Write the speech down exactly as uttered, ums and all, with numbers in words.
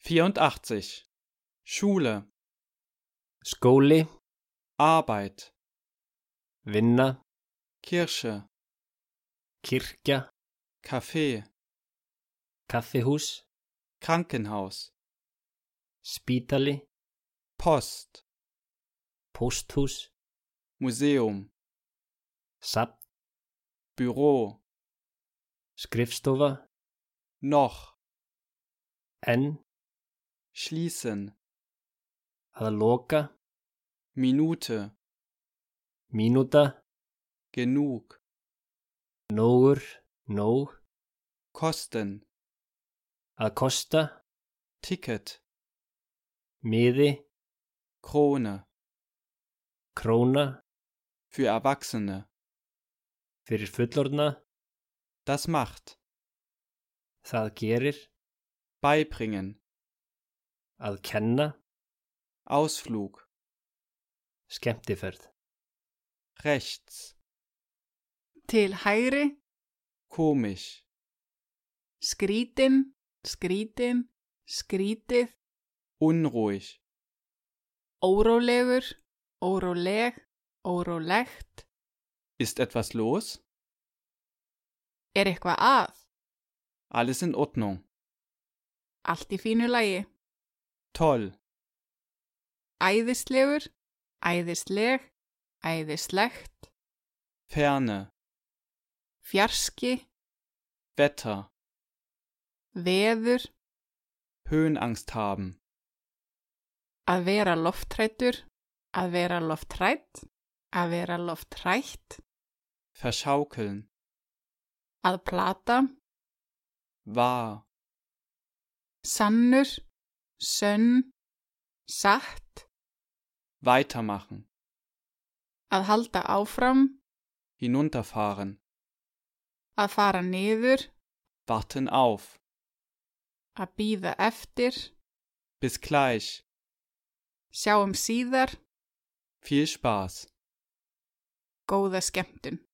vierundachtzig. Schule, skóli, Arbeit, vinna, Kirche, kirkja, Café, kaffihús, Krankenhaus, spítali, Post, pósthús, Museum, safn, Büro, skrifstofa, noch, enn, schließen, að loka, Minute, mínúta, genug, nógur, nóg, kosten, að kosta, Ticket, miði, Krone, króna, für Erwachsene, fyrir fullorðna, das macht, það gerir, beibringen, að kenna, Ausflug, skemmtiferð, rechts, Til hægri, komisch, skrítin, skrítin, skrítið, unruhig, órólegur, óróleg, órólegt. ist etwas los? Er eitthvað að? Alles in Ordnung, Allt í fínu lagi. toll, Æðislegur, æðisleg, æðislegt. Ferne, Fjarski, Wetter, veður, Höhenangst haben, að vera lofthræddur, að vera lofthrædd, að vera lofthrætt, verschaukeln, að plata, wahr, sannur, sönn, satt, weitermachen, að halda áfram, hinunterfahren, að fara niður, warten auf, að bíða eftir, bis gleich, sjáum síðar, viel Spaß. góða skemmtun.